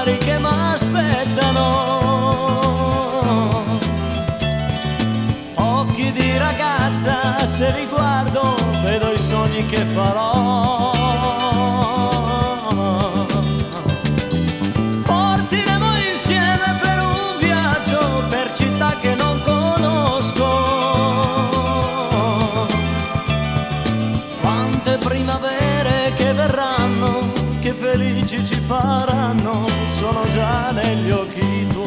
mari che m'aspettano. Occhi di ragazza, se li guardo vedo i sogni che farò. Partiremo insieme per un viaggio per città che non conosco. Quante primavere che verranno, che felici ci faranno, sono già negli occhi tuoi.